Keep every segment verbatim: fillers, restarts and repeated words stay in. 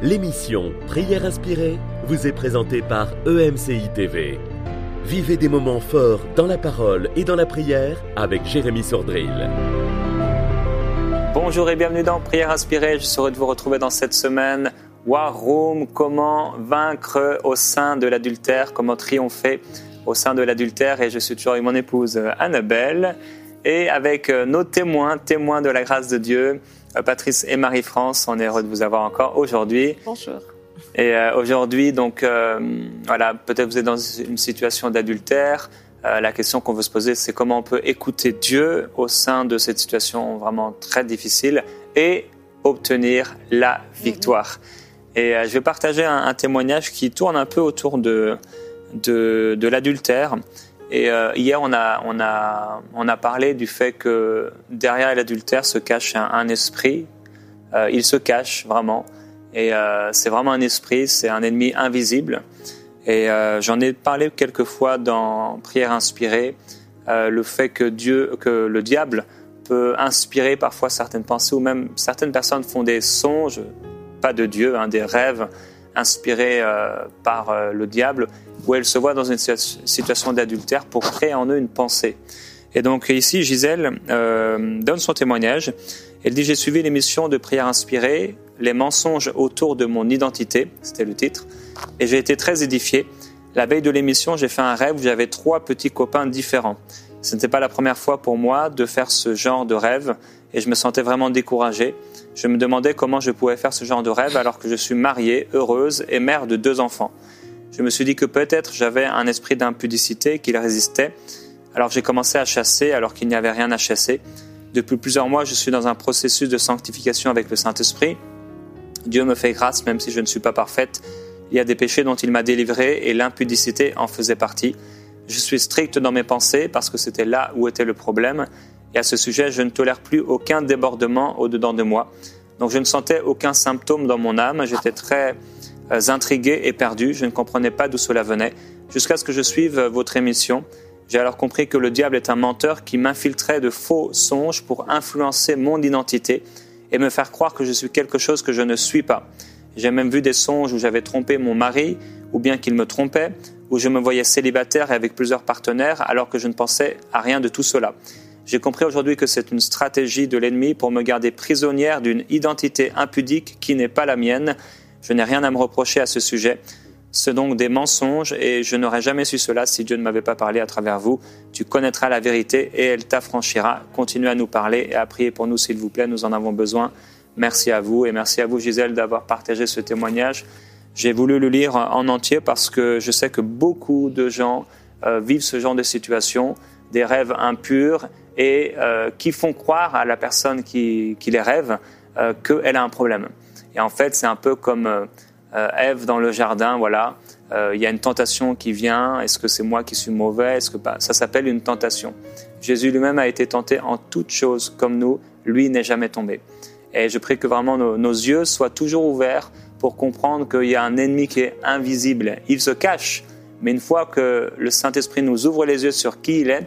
L'émission Prière inspirée vous est présentée par E M C I T V. Vivez des moments forts dans la parole et dans la prière avec Jérémy Sordrill. Bonjour et bienvenue dans Prière inspirée. Je suis heureux de vous retrouver dans cette semaine. War Room, comment vaincre au sein de l'adultère, comment triompher au sein de l'adultère. Et je suis toujours avec mon épouse Annabelle et avec nos témoins, témoins de la grâce de Dieu, Patrice et Marie-France. On est heureux de vous avoir encore aujourd'hui. Bonjour. Et euh, aujourd'hui, donc, euh, voilà, peut-être vous êtes dans une situation d'adultère. Euh, la question qu'on veut se poser, c'est comment on peut écouter Dieu au sein de cette situation vraiment très difficile et obtenir la victoire. Mm-hmm. Et euh, je vais partager un, un témoignage qui tourne un peu autour de, de, de l'adultère. Et euh, hier, on a, on, a, on a parlé du fait que derrière l'adultère se cache un, un esprit. Euh, il se cache vraiment. Et euh, c'est vraiment un esprit, c'est un ennemi invisible. Et euh, j'en ai parlé quelques fois dans Prière inspirée, euh, le fait que Dieu, que le diable peut inspirer parfois certaines pensées, ou même certaines personnes font des songes, pas de Dieu, hein, des rêves inspirés euh, par euh, le diable, où elles se voient dans une situation d'adultère pour créer en eux une pensée. Et donc ici, Gisèle euh, donne son témoignage. Elle dit « J'ai suivi l'émission de Prière inspirée, les mensonges autour de mon identité », c'était le titre, et j'ai été très édifié. La veille de l'émission, j'ai fait un rêve où j'avais trois petits copains différents. Ce n'était pas la première fois pour moi de faire ce genre de rêve, et je me sentais vraiment découragé. Je me demandais comment je pouvais faire ce genre de rêve alors que je suis mariée, heureuse et mère de deux enfants. Je me suis dit que peut-être j'avais un esprit d'impudicité qui résistait. Alors j'ai commencé à chasser alors qu'il n'y avait rien à chasser. Depuis plusieurs mois, je suis dans un processus de sanctification avec le Saint-Esprit. Dieu me fait grâce même si je ne suis pas parfaite. Il y a des péchés dont il m'a délivré et l'impudicité en faisait partie. Je suis stricte dans mes pensées parce que c'était là où était le problème. Et à ce sujet, je ne tolère plus aucun débordement au-dedans de moi. Donc je ne sentais aucun symptôme dans mon âme. J'étais très euh, intrigué et perdu. Je ne comprenais pas d'où cela venait. Jusqu'à ce que je suive votre émission, j'ai alors compris que le diable est un menteur qui m'infiltrait de faux songes pour influencer mon identité et me faire croire que je suis quelque chose que je ne suis pas. J'ai même vu des songes où j'avais trompé mon mari, ou bien qu'il me trompait, où je me voyais célibataire et avec plusieurs partenaires alors que je ne pensais à rien de tout cela. J'ai compris aujourd'hui que c'est une stratégie de l'ennemi pour me garder prisonnière d'une identité impudique qui n'est pas la mienne. Je n'ai rien à me reprocher à ce sujet. C'est donc des mensonges et je n'aurais jamais su cela si Dieu ne m'avait pas parlé à travers vous. Tu connaîtras la vérité et elle t'affranchira. Continuez à nous parler et à prier pour nous s'il vous plaît, nous en avons besoin. Merci à vous et merci à vous Gisèle d'avoir partagé ce témoignage. J'ai voulu le lire en entier parce que je sais que beaucoup de gens euh, vivent ce genre de situation, des rêves impurs et euh, qui font croire à la personne qui, qui les rêve euh, qu'elle a un problème. Et en fait, c'est un peu comme euh, Ève dans le jardin, voilà. Euh, il y a une tentation qui vient. Est-ce que c'est moi qui suis mauvais? Est-ce que pas? Ça s'appelle une tentation. Jésus lui-même a été tenté en toutes choses comme nous. Lui n'est jamais tombé. Et je prie que vraiment nos, nos yeux soient toujours ouverts pour comprendre qu'il y a un ennemi qui est invisible. Il se cache, mais une fois que le Saint-Esprit nous ouvre les yeux sur qui il est,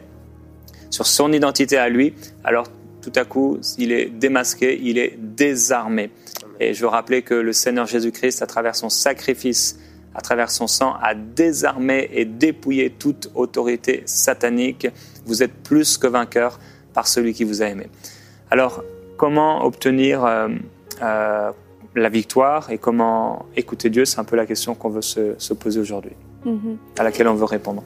sur son identité à lui, alors tout à coup, il est démasqué, il est désarmé. Et je veux rappeler que le Seigneur Jésus-Christ, à travers son sacrifice, à travers son sang, a désarmé et dépouillé toute autorité satanique. Vous êtes plus que vainqueur par celui qui vous a aimé. Alors, comment obtenir euh, euh, la victoire et comment écouter Dieu? C'est un peu la question qu'on veut se, se poser aujourd'hui, mm-hmm. à laquelle on veut répondre.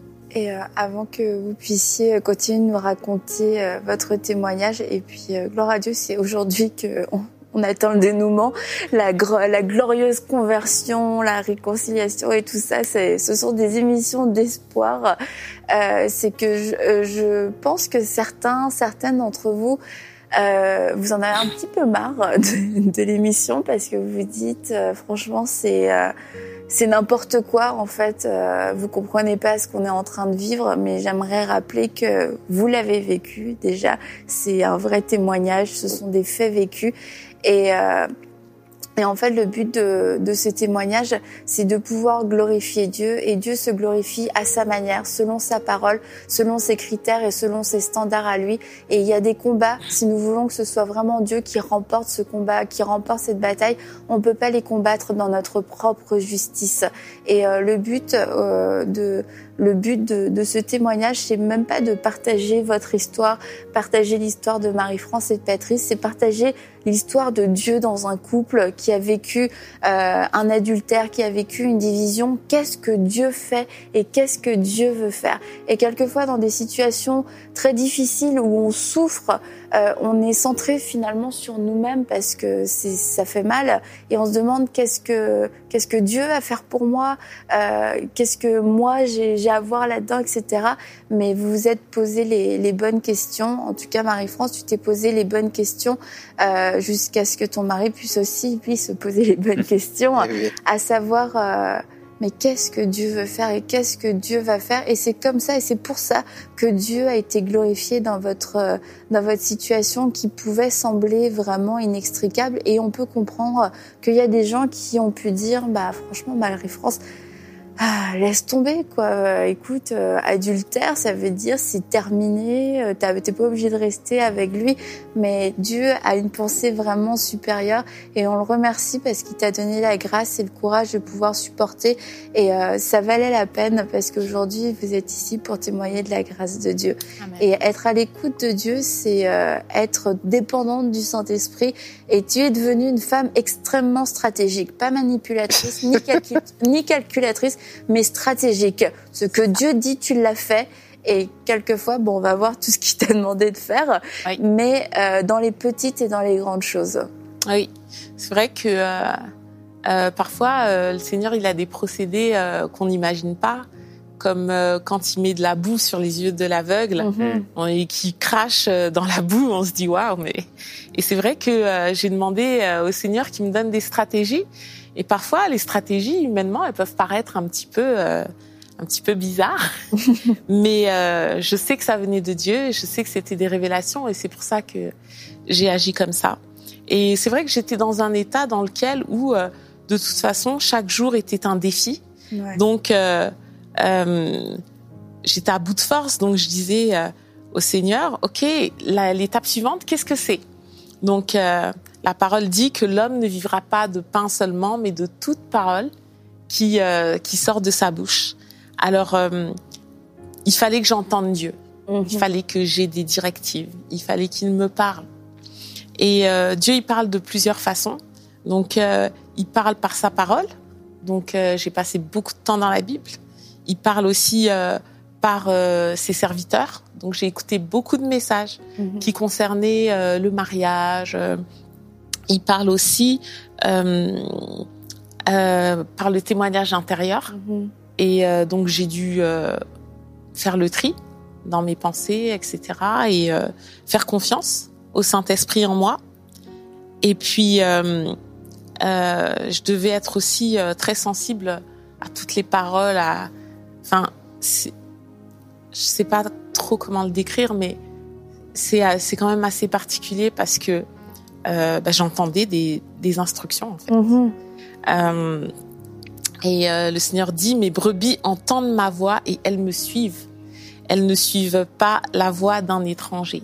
Et euh, avant que vous puissiez continuer de nous raconter euh, votre témoignage, et puis euh, gloire à Dieu, c'est aujourd'hui qu'on on attend le dénouement, la, la glorieuse conversion, la réconciliation et tout ça, c'est, ce sont des émissions d'espoir. Euh, c'est que je, euh, je pense que certains, certaines d'entre vous, euh, vous en avez un petit peu marre de, de l'émission parce que vous vous dites, euh, franchement, c'est... Euh, C'est n'importe quoi, en fait. Euh, vous comprenez pas ce qu'on est en train de vivre, mais j'aimerais rappeler que vous l'avez vécu déjà. C'est un vrai témoignage, ce sont des faits vécus. Et euh, Et en fait, le but de, de ce témoignage, c'est de pouvoir glorifier Dieu. Et Dieu se glorifie à sa manière, selon sa parole, selon ses critères et selon ses standards à lui. Et il y a des combats, si nous voulons que ce soit vraiment Dieu qui remporte ce combat, qui remporte cette bataille, on peut pas les combattre dans notre propre justice. Et euh, le but euh, de... Le but de, de ce témoignage, c'est même pas de partager votre histoire, partager l'histoire de Marie-France et de Patrice, c'est partager l'histoire de Dieu dans un couple qui a vécu euh, un adultère, qui a vécu une division. Qu'est-ce que Dieu fait et qu'est-ce que Dieu veut faire? Et quelquefois, dans des situations très difficiles où on souffre, euh, on est centré finalement sur nous-mêmes parce que c'est, ça fait mal et on se demande qu'est-ce que qu'est-ce que Dieu va faire pour moi, euh, qu'est-ce que moi j'ai, j'ai à voir là-dedans, et cetera. Mais vous vous êtes posé les, les bonnes questions. En tout cas, Marie-France, tu t'es posé les bonnes questions euh, jusqu'à ce que ton mari puisse aussi puisse se poser les bonnes questions, oui. À savoir euh, mais qu'est-ce que Dieu veut faire et qu'est-ce que Dieu va faire. Et c'est comme ça et c'est pour ça que Dieu a été glorifié dans votre euh, dans votre situation qui pouvait sembler vraiment inextricable. Et on peut comprendre qu'il y a des gens qui ont pu dire bah franchement Marie-France, ah, laisse tomber quoi. Euh, écoute, euh, adultère, ça veut dire c'est terminé. Euh, t'es pas obligé de rester avec lui. Mais Dieu a une pensée vraiment supérieure et on le remercie parce qu'il t'a donné la grâce et le courage de pouvoir supporter. Et euh, ça valait la peine parce qu'aujourd'hui vous êtes ici pour témoigner de la grâce de Dieu. Amen. Et être à l'écoute de Dieu, c'est euh, être dépendante du Saint-Esprit. Et tu es devenue une femme extrêmement stratégique, pas manipulatrice ni, calcul- ni calculatrice. Mais stratégique. Ce que Dieu dit, tu l'as fait. Et quelquefois, bon, on va voir tout ce qu'il t'a demandé de faire, oui. Mais euh, dans les petites et dans les grandes choses. Oui, c'est vrai que euh, euh, parfois, euh, le Seigneur, il a des procédés euh, qu'on n'imagine pas, comme euh, quand il met de la boue sur les yeux de l'aveugle mm-hmm. et qu'il crache dans la boue, on se dit waouh. Mais et c'est vrai que euh, j'ai demandé euh, au Seigneur qu'il me donne des stratégies. Et parfois, les stratégies, humainement, elles peuvent paraître un petit peu, euh, un petit peu bizarres. Mais euh, je sais que ça venait de Dieu, et je sais que c'était des révélations, et c'est pour ça que j'ai agi comme ça. Et c'est vrai que j'étais dans un état dans lequel, où, euh, de toute façon, chaque jour était un défi. Ouais. Donc, euh, euh, j'étais à bout de force. Donc, je disais euh, au Seigneur, ok, la, l'étape suivante, qu'est-ce que c'est? Donc, euh, la parole dit que l'homme ne vivra pas de pain seulement, mais de toute parole qui euh, qui sort de sa bouche. Alors, euh, il fallait que j'entende Dieu. Mm-hmm. Il fallait que j'ai des directives. Il fallait qu'il me parle. Et euh, Dieu, il parle de plusieurs façons. Donc, euh, il parle par sa parole. Donc, euh, j'ai passé beaucoup de temps dans la Bible. Il parle aussi euh, par euh, ses serviteurs. Donc, j'ai écouté beaucoup de messages mm-hmm. qui concernaient euh, le mariage. Euh, il parle aussi euh, euh, par le témoignage intérieur. Mm-hmm. Et euh, donc, j'ai dû euh, faire le tri dans mes pensées, et cetera. Et euh, faire confiance au Saint-Esprit en moi. Et puis, euh, euh, je devais être aussi euh, très sensible à toutes les paroles. À, enfin, c'est, je sais pas trop comment le décrire, mais c'est, c'est quand même assez particulier parce que euh, bah, j'entendais des, des instructions, en fait. Mm-hmm. Euh, et euh, le Seigneur dit, mes brebis entendent ma voix et elles me suivent. Elles ne suivent pas la voix d'un étranger.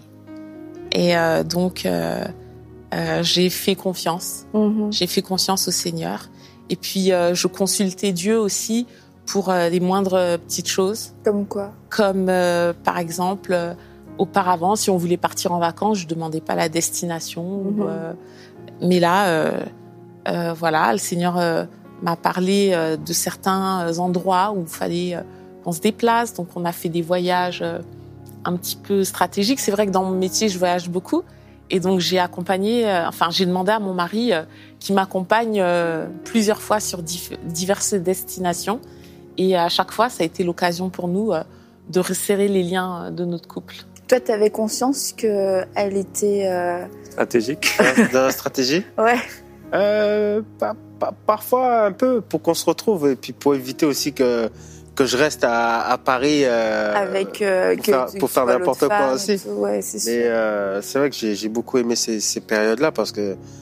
Et euh, donc, euh, euh, j'ai fait confiance. Mm-hmm. J'ai fait confiance au Seigneur. Et puis, euh, je consultais Dieu aussi pour euh, les moindres euh, petites choses. Comme quoi? Comme, euh, par exemple, euh, auparavant, si on voulait partir en vacances, je demandais pas la destination. Mm-hmm. Ou, euh, mais là, euh, euh, voilà, le Seigneur euh, m'a parlé euh, de certains endroits où il fallait euh, qu'on se déplace. Donc, on a fait des voyages euh, un petit peu stratégiques. C'est vrai que dans mon métier, je voyage beaucoup. Et donc, j'ai accompagné, euh, enfin, j'ai demandé à mon mari euh, qui m'accompagne euh, plusieurs fois sur dif- diverses destinations. Et à chaque fois, ça a été l'occasion pour nous euh, de resserrer les liens de notre couple. Toi, tu avais conscience qu'elle était... Euh... Stratégique. Dans la stratégie? Ouais. Euh, pa- pa- parfois, un peu, pour qu'on se retrouve. Et puis, pour éviter aussi que, que je reste à, à Paris euh, Avec, euh, pour que faire, tu, pour faire n'importe quoi aussi. Ouais, c'est sûr. Mais euh, c'est vrai que j'ai, j'ai beaucoup aimé ces, ces périodes-là parce que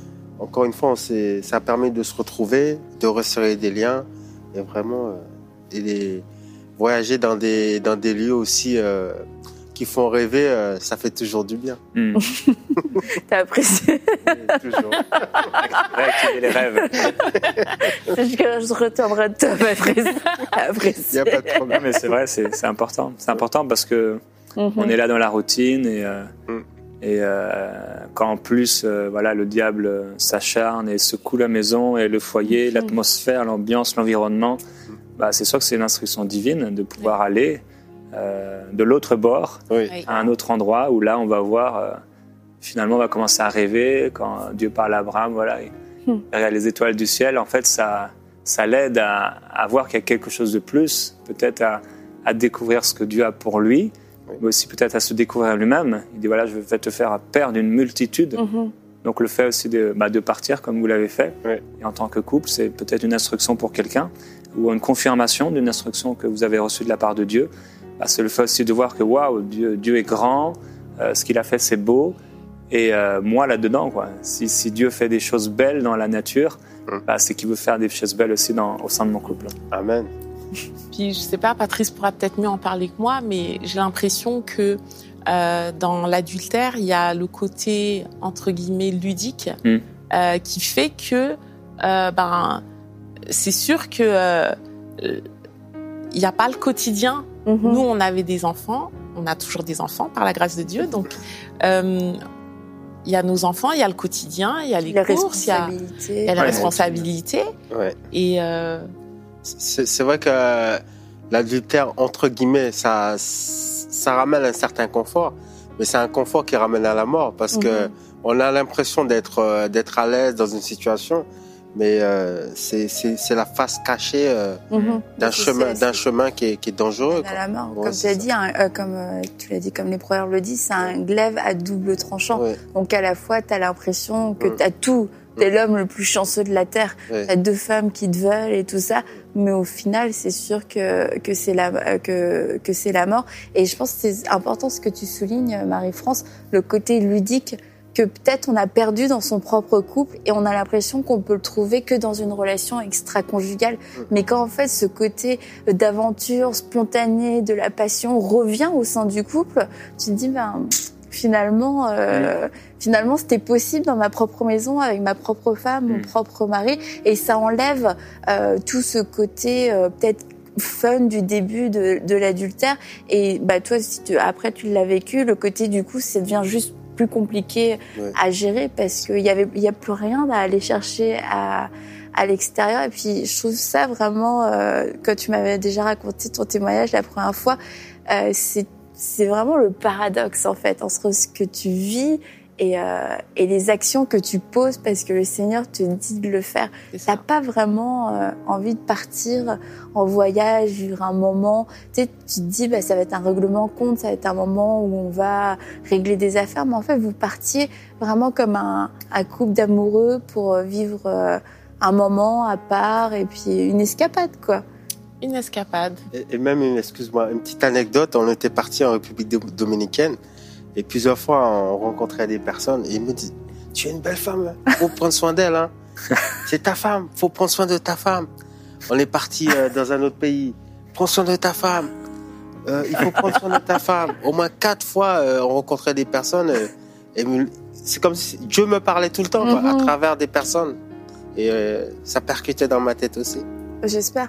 encore une fois, on s'est, ça a permis de se retrouver, de resserrer des liens et vraiment euh, et les, voyager dans des, dans des lieux aussi euh, qui font rêver, euh, ça fait toujours du bien. Mm. T'as apprécié? Oui, toujours. Réactiver les rêves. Je, je retiendrai de toi, Patrice. Il n'y a pas de problème. Non, mais c'est vrai, c'est, c'est important. C'est important parce que Mm-hmm. on est là dans la routine et, euh, Mm. et euh, quand en plus euh, voilà, le diable s'acharne et secoue la maison et le foyer, Mm-hmm. l'atmosphère, l'ambiance, l'environnement, bah, c'est sûr que c'est une instruction divine de pouvoir Oui. aller euh, de l'autre bord Oui. Oui. à un autre endroit où là on va voir, euh, finalement on va commencer à rêver quand Dieu parle à Abraham, voilà, et, Mm. il regarde les étoiles du ciel, en fait ça, ça l'aide à, à voir qu'il y a quelque chose de plus, peut-être à, à découvrir ce que Dieu a pour lui, Oui. mais aussi peut-être à se découvrir lui-même. Il dit voilà, je vais te faire père d'une multitude. Mm-hmm. Donc le fait aussi de, bah, de partir comme vous l'avez fait, Oui. et en tant que couple, c'est peut-être une instruction pour quelqu'un, ou une confirmation d'une instruction que vous avez reçue de la part de Dieu. Bah, c'est le fait aussi de voir que waouh, Dieu, Dieu est grand, euh, ce qu'il a fait c'est beau, et euh, moi là-dedans, quoi. Si, si Dieu fait des choses belles dans la nature, Mm. bah, c'est qu'il veut faire des choses belles aussi dans, au sein de mon couple. Amen. Puis je sais pas, Patrice pourra peut-être mieux en parler que moi, mais j'ai l'impression que euh, dans l'adultère, il y a le côté entre guillemets ludique Mm. euh, qui fait que euh, ben c'est sûr que euh, il n'y a pas le quotidien. Mm-hmm. Nous, on avait des enfants, on a toujours des enfants par la grâce de Dieu, donc euh, il y a nos enfants, il y a le quotidien, il y a les, les courses, il y a, responsabilités. il y a les Ouais, responsabilités, Ouais. et euh, C'est, c'est vrai que euh, l'adultère, entre guillemets, ça, ça ramène un certain confort, mais c'est un confort qui ramène à la mort parce que Mhm. on a l'impression d'être, euh, d'être à l'aise dans une situation, mais euh, c'est, c'est, c'est la face cachée euh, Mhm. d'un C'est- chemin, c'est- d'un chemin qui est, qui est dangereux. à Quoi. la mort. Ouais, Comme c'est tu as ça. dit, un- euh, comme euh, tu l'as dit, comme les proverbes le disent, c'est un glaive à double tranchant. Ouais, Donc à la fois, tu as l'impression que Mm. tu as tout. T'es l'homme le plus chanceux de la terre. ouais. T'as deux femmes qui te veulent et tout ça, mais au final, c'est sûr que que c'est la euh, que que c'est la mort. Et je pense que c'est important ce que tu soulignes, Marie-France, le côté ludique que peut-être on a perdu dans son propre couple et on a l'impression qu'on peut le trouver que dans une relation extra-conjugale. Mais quand en fait ce côté d'aventure spontanée, de la passion revient au sein du couple, tu te dis ben finalement euh, finalement c'était possible dans ma propre maison avec ma propre femme, mon Mm. propre mari, et ça enlève euh, tout ce côté euh, peut-être fun du début de, de l'adultère. Et bah toi, si tu, après tu l'as vécu, le côté du coup, ça devient juste plus compliqué Ouais. à gérer parce qu'il y avait, il y a plus rien à aller chercher à à l'extérieur. Et puis je trouve ça vraiment, euh, quand tu m'avais déjà raconté ton témoignage la première fois, euh, c'est c'est vraiment le paradoxe en fait entre ce que tu vis et euh, et les actions que tu poses parce que le Seigneur te dit de le faire. c'est ça. T'as pas vraiment euh, envie de partir en voyage, vivre un moment. Tu sais, tu te dis, bah, ça va être un règlement de compte, ça va être un moment où on va régler des affaires. Mais en fait, vous partiez vraiment comme un, un couple d'amoureux pour vivre euh, un moment à part et puis une escapade, quoi. Une escapade. Et, et même, une, excuse-moi, une petite anecdote, on était parti en République do- dominicaine et plusieurs fois on rencontrait des personnes et ils me disent, tu es une belle femme, hein. Faut prendre soin d'elle, hein. C'est ta femme, faut prendre soin de ta femme. On est parti euh, dans un autre pays, prends soin de ta femme. Euh, il faut prendre soin de ta femme. Au moins quatre fois, euh, on rencontrait des personnes euh, et me- c'est comme si Dieu me parlait tout le temps, quoi, à Mhm. travers des personnes. Et euh, ça percutait dans ma tête aussi. J'espère.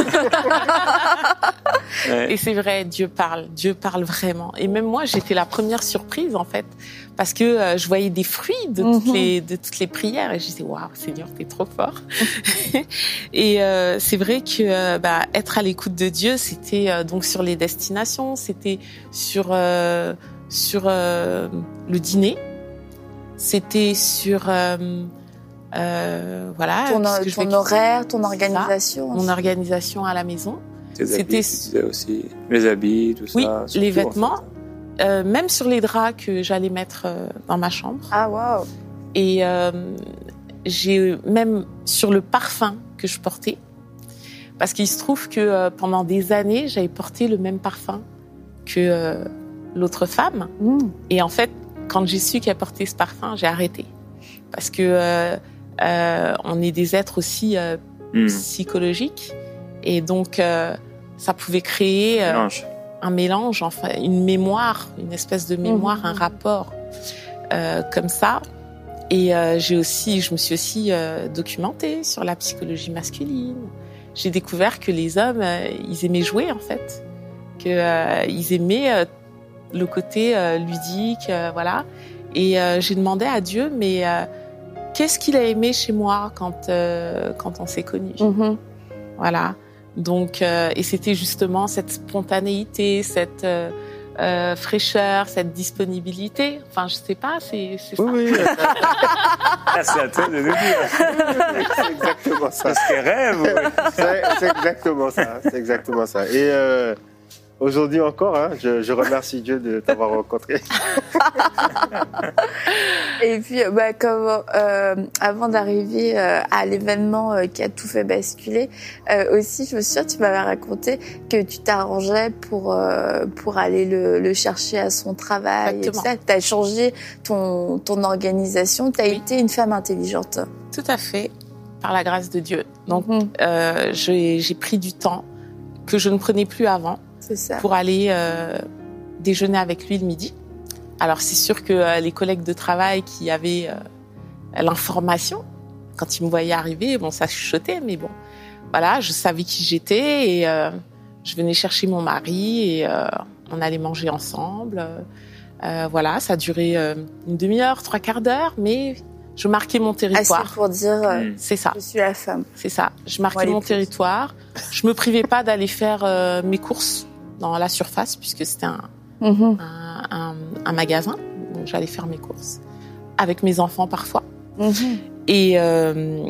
Ouais. Et c'est vrai, Dieu parle, Dieu parle vraiment. Et même moi, j'étais la première surprise en fait, parce que euh, je voyais des fruits de toutes Mhm. les de toutes les prières et je disais waouh, Seigneur, t'es trop fort. Et euh, c'est vrai que euh, bah, être à l'écoute de Dieu, c'était euh, donc sur les destinations, c'était sur euh, sur euh, le dîner, c'était sur euh, euh, voilà Ton, parce que je vais ton quitter horaire, ton ça, organisation. mon organisation à la maison. Tes habits, C'était- tu disais aussi, les habits, tout Oui, ça. les surtout, en vêtements. fait. Euh, même sur les draps que j'allais mettre euh, dans ma chambre. Ah waouh. Et euh, j'ai même sur le parfum que je portais, parce qu'il se trouve que euh, pendant des années, j'avais porté le même parfum que euh, l'autre femme. Mmh. Et en fait, quand j'ai su qu'elle portait ce parfum, j'ai arrêté. Parce que euh, euh, on est des êtres aussi euh, mmh. psychologiques. Et donc, euh, ça pouvait créer euh, mélange. un mélange, enfin, une mémoire, une espèce de mémoire, mmh. un rapport euh, comme ça. Et euh, j'ai aussi, je me suis aussi euh, documentée sur la psychologie masculine. J'ai découvert que les hommes, euh, ils aimaient jouer, en fait. Qu'ils euh, aimaient euh, le côté euh, ludique, euh, voilà. Et euh, j'ai demandé à Dieu, mais euh, qu'est-ce qu'il a aimé chez moi quand, euh, quand on s'est connus ? Mmh. Voilà. Donc, euh, et c'était justement cette spontanéité, cette euh, euh, fraîcheur, cette disponibilité. Enfin, je sais pas, c'est, c'est ça. Oui, oui. Ah, c'est à toi de nous dire. C'est exactement ça. C'est ce qu'elle rêve. Oui. C'est, c'est exactement ça. C'est exactement ça. Et euh, aujourd'hui encore, hein, je, je remercie Dieu de t'avoir rencontré. Et puis, bah, comme euh, avant d'arriver euh, à l'événement euh, qui a tout fait basculer, euh, aussi, je me souviens, tu m'avais raconté que tu t'arrangeais pour euh, pour aller le, le chercher à son travail. Exactement. Et tout ça. T'as changé ton ton organisation. T'as oui. été une femme intelligente. Tout à fait, par la grâce de Dieu. Donc, mmh. euh, j'ai, j'ai pris du temps que je ne prenais plus avant. C'est ça. Pour aller euh, déjeuner avec lui le midi. Alors, c'est sûr que euh, les collègues de travail qui avaient euh, l'information, quand ils me voyaient arriver, bon, ça chuchotait, mais bon, voilà, je savais qui j'étais et euh, je venais chercher mon mari et euh, on allait manger ensemble. Euh, voilà, ça a duré euh, une demi-heure, trois quarts d'heure, mais je marquais mon territoire. Assez pour dire, euh, c'est ça. Je suis la femme. C'est ça. Je marquais mon territoire. Je me privais pas d'aller faire euh, mes courses dans la surface, puisque c'était un, mmh. un, un, un magasin. Donc, j'allais faire mes courses avec mes enfants parfois. Mmh. Et euh,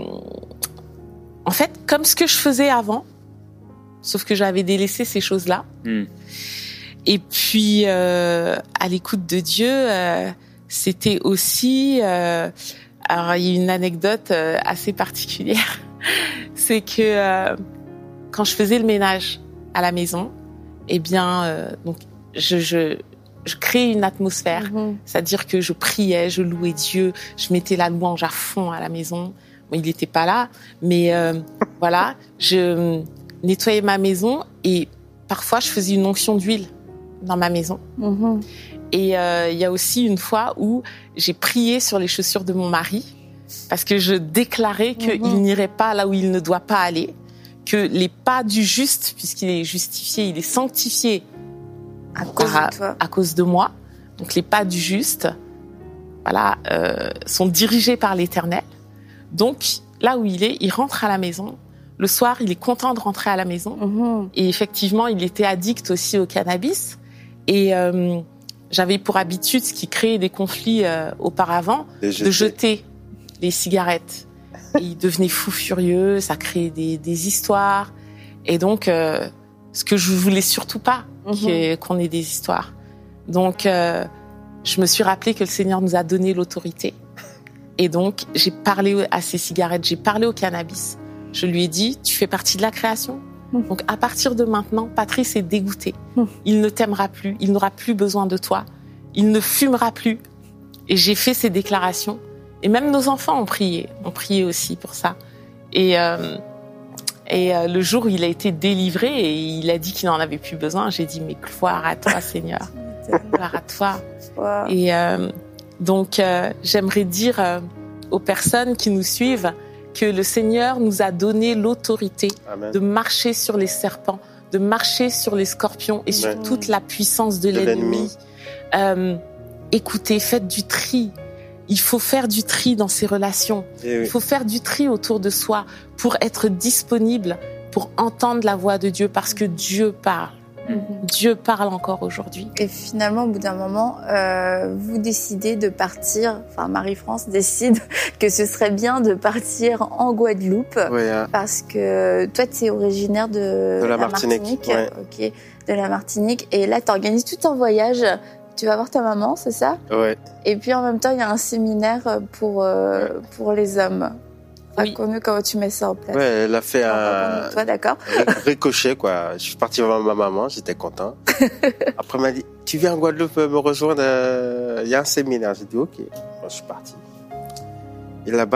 en fait, comme ce que je faisais avant, sauf que j'avais délaissé ces choses-là. Mmh. Et puis, euh, à l'écoute de Dieu, euh, c'était aussi... Euh, alors, il y a une anecdote euh, assez particulière. C'est que euh, quand je faisais le ménage à la maison, eh bien, euh, donc, je, je, je créais une atmosphère. Mmh. C'est-à-dire que je priais, je louais Dieu, je mettais la louange à fond à la maison. Bon, il n'était pas là, mais euh, voilà, je nettoyais ma maison et parfois, je faisais une onction d'huile dans ma maison. Mmh. Et euh, il y a aussi une fois où j'ai prié sur les chaussures de mon mari parce que je déclarais qu'il mmh. n'irait pas là où il ne doit pas aller, que les pas du juste, puisqu'il est justifié, il est sanctifié à cause par, de toi. À cause de moi. Donc les pas du juste, voilà, euh, sont dirigés par l'Éternel. Donc là où il est, il rentre à la maison. Le soir, il est content de rentrer à la maison. Mmh. Et effectivement, il était addict aussi au cannabis. Et euh, j'avais pour habitude, ce qui créait des conflits euh, auparavant, de jeter les cigarettes. Et il devenait fou furieux, ça créait des, des histoires. Et donc, euh, ce que je voulais surtout pas, mm-hmm. qu'on ait des histoires. Donc, euh, je me suis rappelé que le Seigneur nous a donné l'autorité. Et donc, j'ai parlé à ces cigarettes, j'ai parlé au cannabis. Je lui ai dit, tu fais partie de la création. Mm. Donc, à partir de maintenant, Patrice est dégoûté. Mm. Il ne t'aimera plus, il n'aura plus besoin de toi. Il ne fumera plus. Et j'ai fait ces déclarations. Et même nos enfants ont prié, ont prié aussi pour ça. Et, euh, et euh, le jour où il a été délivré et il a dit qu'il n'en avait plus besoin, j'ai dit, mais gloire à toi, Seigneur. Gloire à toi. Wow. Et euh, donc, euh, j'aimerais dire euh, aux personnes qui nous suivent que le Seigneur nous a donné l'autorité Amen. De marcher sur les serpents, de marcher sur les scorpions et Amen. Sur toute la puissance de, de l'ennemi. l'ennemi. Euh, écoutez, faites du tri. Il faut faire du tri dans ses relations. Et oui. Il faut faire du tri autour de soi pour être disponible, pour entendre la voix de Dieu, parce que Dieu parle. Mm-hmm. Dieu parle encore aujourd'hui. Et finalement, au bout d'un moment, euh, vous décidez de partir, enfin Marie-France décide que ce serait bien de partir en Guadeloupe, oui, hein. parce que toi, tu es originaire de, de la, la Martinique. Martinique. Ouais. Ok, de la Martinique. Et là, tu organises tout un voyage. Tu vas voir ta maman, c'est ça ? Ouais. Et puis en même temps, il y a un séminaire pour, euh, ouais. pour les hommes. Oui. Comment tu mets ça en place ? Ouais, elle a fait un toi, d'accord. ricochet, quoi. Je suis parti voir ma maman, j'étais content. Après, elle m'a dit, tu viens en Guadeloupe me rejoindre, il y a un séminaire. J'ai dit, ok. Moi, je suis parti. Et là-bas,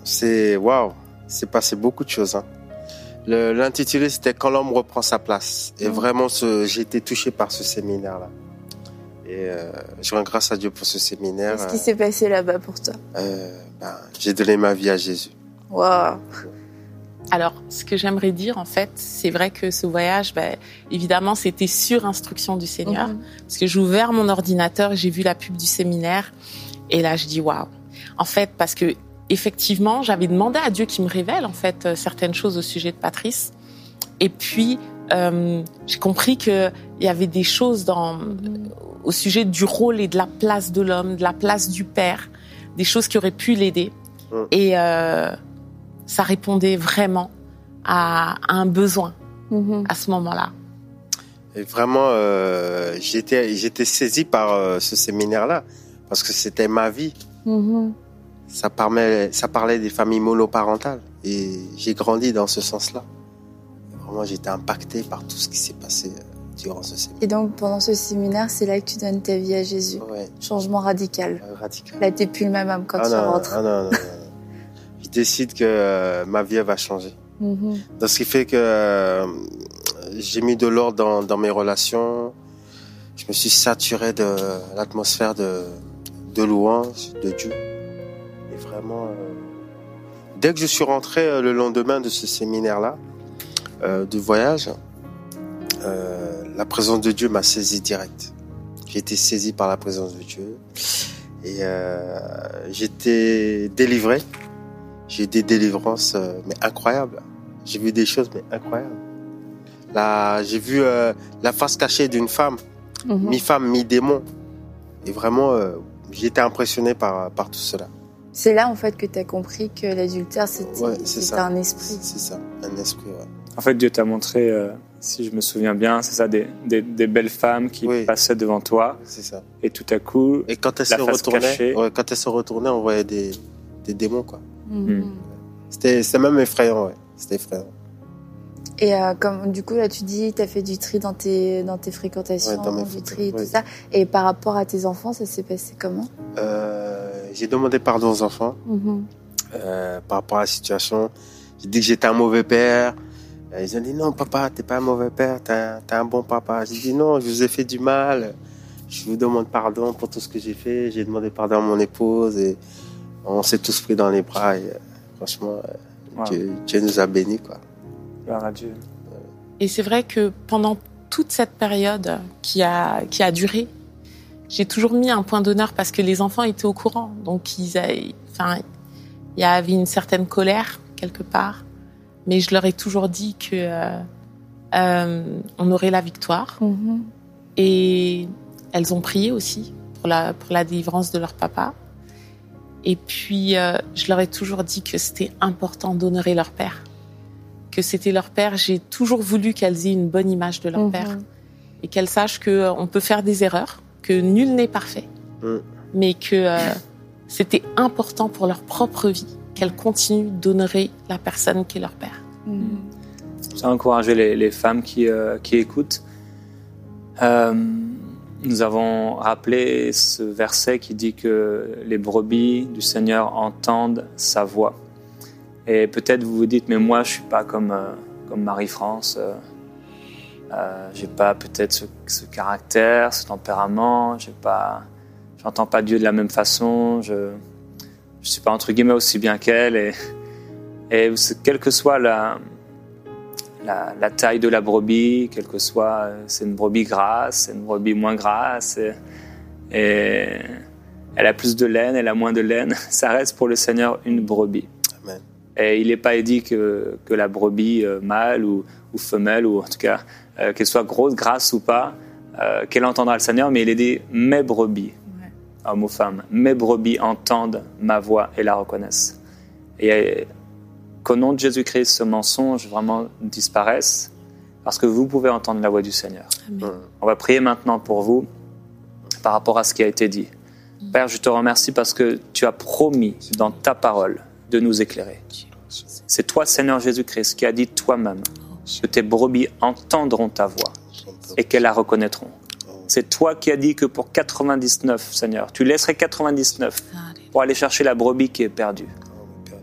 c'est waouh, c'est passé beaucoup de choses. Hein. Le, l'intitulé, c'était Quand l'homme reprend sa place. Et mmh. vraiment, ce, j'ai été touché par ce séminaire-là. Et euh, je rends grâce à Dieu pour ce séminaire. Qu'est-ce qui s'est passé là-bas pour toi? euh, ben, J'ai donné ma vie à Jésus. Waouh. Alors, ce que j'aimerais dire, en fait, c'est vrai que ce voyage, ben, évidemment, c'était sur instruction du Seigneur. Mmh. Parce que j'ai ouvert mon ordinateur et j'ai vu la pub du séminaire. Et là, je dis waouh. En fait, parce que effectivement, j'avais demandé à Dieu qu'il me révèle, en fait, certaines choses au sujet de Patrice. Et puis, euh, j'ai compris qu'il y avait des choses dans, mmh. au sujet du rôle et de la place de l'homme, de la place du père, des choses qui auraient pu l'aider. Mmh. Et euh, ça répondait vraiment à, à un besoin mmh. à ce moment-là. Et vraiment, euh, j'étais, j'étais saisi par euh, ce séminaire-là, parce que c'était ma vie. Mmh. Ça parlait, ça parlait des familles monoparentales. Et j'ai grandi dans ce sens-là. Vraiment, j'étais impacté par tout ce qui s'est passé durant ce séminaire. Et donc, pendant ce séminaire, c'est là que tu donnes ta vie à Jésus. Ouais. Changement radical. Euh, radical. Là, t'es plus le même homme quand ah tu non, rentres. Ah non, non, non. Je décide que euh, ma vie, elle va changer. Mm-hmm. Donc, ce qui fait que euh, j'ai mis de l'ordre dans, dans mes relations. Je me suis saturé de l'atmosphère de, de louange, de Dieu. Et vraiment, euh, dès que je suis rentré euh, le lendemain de ce séminaire-là, euh, de voyage, euh, la présence de Dieu m'a saisi direct. J'ai été saisi par la présence de Dieu. Et euh, j'étais délivré. J'ai eu des délivrances euh, mais incroyables. J'ai vu des choses mais incroyables. Là, j'ai vu euh, la face cachée d'une femme, mm-hmm. mi-femme, mi-démon. Et vraiment, euh, j'ai été impressionné par, par tout cela. C'est là, en fait, que tu as compris que l'adultère, c'était, ouais, c'est c'était ça. un esprit. C'est ça, un esprit, ouais. En fait, Dieu t'a montré, euh, si je me souviens bien, c'est ça, des, des, des belles femmes qui oui. passaient devant toi. C'est ça. Et tout à coup, et quand elles se retournaient, ouais, quand elles se retournaient, on voyait des, des démons, quoi. Mm-hmm. C'était, c'était même effrayant, ouais. C'était effrayant. Et euh, comme du coup là tu dis t'as fait du tri dans tes dans tes fréquentations, ouais, dans du tri et tout ouais. ça. Et par rapport à tes enfants, ça s'est passé comment? euh, J'ai demandé pardon aux enfants mm-hmm. euh, par rapport à la situation. J'ai dit que j'étais un mauvais père. Ils ont dit non papa, t'es pas un mauvais père, t'es un, t'es un bon papa. J'ai dit non, je vous ai fait du mal. Je vous demande pardon pour tout ce que j'ai fait. J'ai demandé pardon à mon épouse et on s'est tous pris dans les bras. Et, franchement, wow. Dieu, Dieu nous a bénis, quoi. Gloire à Dieu. Et c'est vrai que pendant toute cette période qui a, qui a duré, j'ai toujours mis un point d'honneur parce que les enfants étaient au courant. Donc, ils avaient, enfin, il y avait une certaine colère quelque part. Mais je leur ai toujours dit que euh, euh, on aurait la victoire. Mm-hmm. Et elles ont prié aussi pour la, pour la délivrance de leur papa. Et puis, euh, je leur ai toujours dit que c'était important d'honorer leur père. Que c'était leur père. J'ai toujours voulu qu'elles aient une bonne image de leur mmh. père. Et qu'elles sachent qu'on peut faire des erreurs, que nul n'est parfait. Mmh. Mais que euh, c'était important pour leur propre vie qu'elles continuent d'honorer la personne qui est leur père. Mmh. J'ai encouragé les, les femmes qui, euh, qui écoutent. Euh, nous avons rappelé ce verset qui dit que les brebis du Seigneur entendent sa voix. Et peut-être vous vous dites, mais moi je suis pas comme, euh, comme Marie-France, euh, euh, j'ai pas peut-être ce, ce caractère, ce tempérament, j'ai pas, j'entends pas Dieu de la même façon, je je suis pas entre guillemets aussi bien qu'elle. Et, et quelle que soit la, la, la taille de la brebis, quelle que soit, c'est une brebis grasse, c'est une brebis moins grasse, et, et elle a plus de laine, elle a moins de laine, ça reste pour le Seigneur une brebis. Amen. Et il n'est pas dit que, que la brebis euh, mâle ou, ou femelle, ou en tout cas euh, qu'elle soit grosse, grasse ou pas, euh, qu'elle entendra le Seigneur, mais il est dit « mes brebis ouais. », homme ou femme, « mes brebis entendent ma voix et la reconnaissent ». Et qu'au nom de Jésus-Christ, ce mensonge vraiment disparaisse, parce que vous pouvez entendre la voix du Seigneur. Amen. On va prier maintenant pour vous, par rapport à ce qui a été dit. Mmh. Père, je te remercie parce que tu as promis dans ta parole de nous éclairer. C'est toi, Seigneur Jésus-Christ, qui as dit toi-même que tes brebis entendront ta voix et qu'elles la reconnaîtront. C'est toi qui as dit que pour quatre-vingt-dix-neuf, Seigneur, tu laisserais quatre-vingt-dix-neuf pour aller chercher la brebis qui est perdue.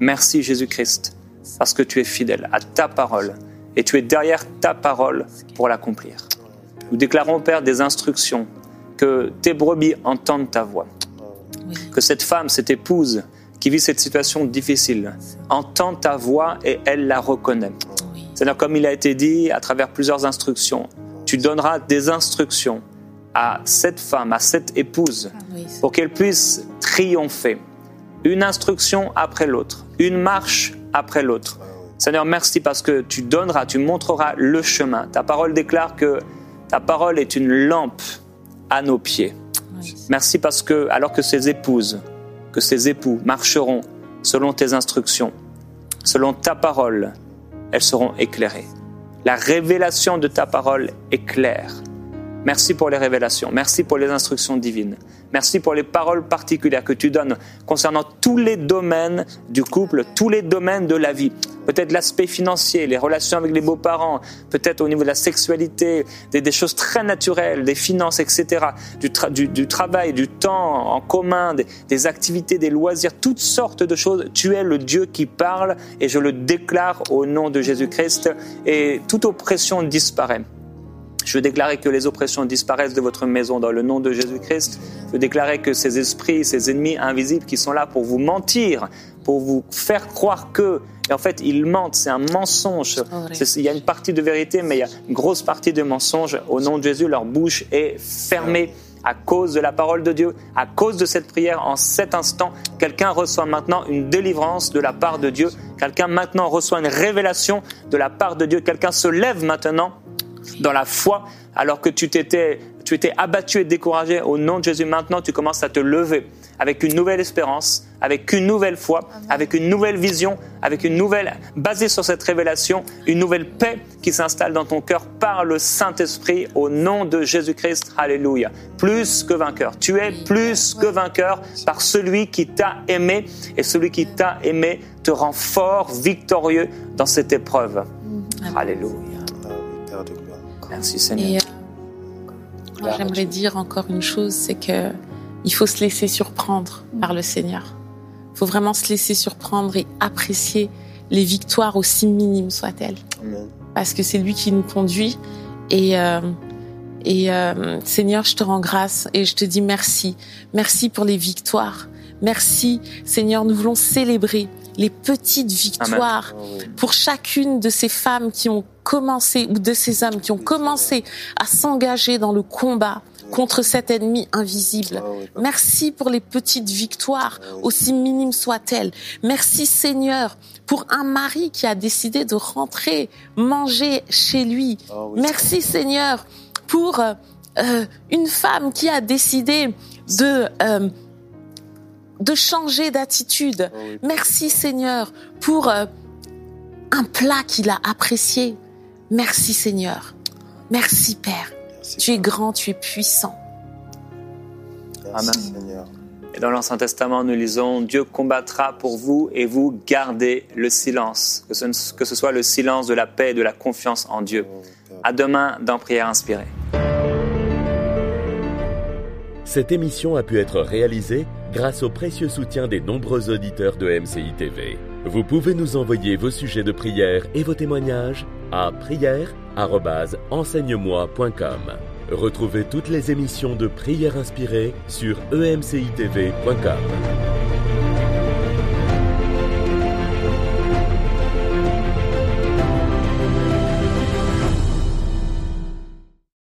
Merci Jésus-Christ, parce que tu es fidèle à ta parole et tu es derrière ta parole pour l'accomplir. Nous déclarons, Père, des instructions, que tes brebis entendent ta voix, oui. que cette femme, cette épouse qui vit cette situation difficile, entend ta voix et elle la reconnaît. Oui. C'est-à-dire, comme il a été dit à travers plusieurs instructions, tu donneras des instructions à cette femme, à cette épouse, oui. pour qu'elle puisse triompher. Une instruction après l'autre, une marche après l'autre. Seigneur, merci parce que tu donneras, tu montreras le chemin. Ta parole déclare que ta parole est une lampe à nos pieds. Oui. Merci parce que, alors que ces épouses, que ces époux marcheront selon tes instructions, selon ta parole, elles seront éclairées. La révélation de ta parole est claire. Merci pour les révélations, merci pour les instructions divines. Merci pour les paroles particulières que tu donnes concernant tous les domaines du couple, tous les domaines de la vie. Peut-être l'aspect financier, les relations avec les beaux-parents, peut-être au niveau de la sexualité, des, des choses très naturelles, des finances, et cetera. Du, tra- du, du travail, du temps en commun, des, des activités, des loisirs, toutes sortes de choses. Tu es le Dieu qui parle et je le déclare au nom de Jésus-Christ et toute oppression disparaît. Je veux déclarer que les oppressions disparaissent de votre maison dans le nom de Jésus-Christ. Je veux déclarer que ces esprits, ces ennemis invisibles qui sont là pour vous mentir, pour vous faire croire que, et en fait, ils mentent, c'est un mensonge. C'est, il y a une partie de vérité, mais il y a une grosse partie de mensonge. Au nom de Jésus, leur bouche est fermée à cause de la parole de Dieu, à cause de cette prière. En cet instant, quelqu'un reçoit maintenant une délivrance de la part de Dieu. Quelqu'un maintenant reçoit une révélation de la part de Dieu. Quelqu'un se lève maintenant dans la foi, alors que tu t'étais, tu étais abattu et découragé. Au nom de Jésus, maintenant, tu commences à te lever avec une nouvelle espérance, avec une nouvelle foi, Amen. Avec une nouvelle vision, avec une nouvelle, basée sur cette révélation, une nouvelle paix qui s'installe dans ton cœur par le Saint-Esprit, au nom de Jésus-Christ. Alléluia. Plus que vainqueur. Tu es plus que vainqueur par celui qui t'a aimé, et celui qui t'a aimé te rend fort, victorieux dans cette épreuve. Amen. Alléluia. Merci Seigneur. Et euh, moi, j'aimerais dire encore une chose, c'est que il faut se laisser surprendre par le Seigneur. Il faut vraiment se laisser surprendre et apprécier les victoires aussi minimes soient-elles. Amen. Parce que c'est lui qui nous conduit. Et, euh, et euh, Seigneur, je te rends grâce et je te dis merci. Merci pour les victoires. Merci Seigneur, nous voulons célébrer les petites victoires Amen. Pour chacune de ces femmes qui ont commencé, ou de ces hommes qui ont commencé à s'engager dans le combat contre cet ennemi invisible. Merci pour les petites victoires, aussi minimes soient-elles. Merci Seigneur pour un mari qui a décidé de rentrer, manger chez lui. Merci Seigneur pour euh, une femme qui a décidé de... Euh, de changer d'attitude. Oh oui. Merci Seigneur pour euh, un plat qu'il a apprécié. Merci Seigneur. Merci Père. Merci, tu es grand, tu es puissant. Merci Amen. Seigneur. Et dans l'Ancien Testament, nous lisons « Dieu combattra pour vous et vous gardez le silence ». Que ce, que ce soit le silence de la paix et de la confiance en Dieu. Oh, à demain dans Prière Inspirée. Cette émission a pu être réalisée grâce au précieux soutien des nombreux auditeurs de M C I T V. Vous pouvez nous envoyer vos sujets de prière et vos témoignages à prière arobase enseigne moi point com. Retrouvez toutes les émissions de Prière Inspirée sur e m c i t v point com.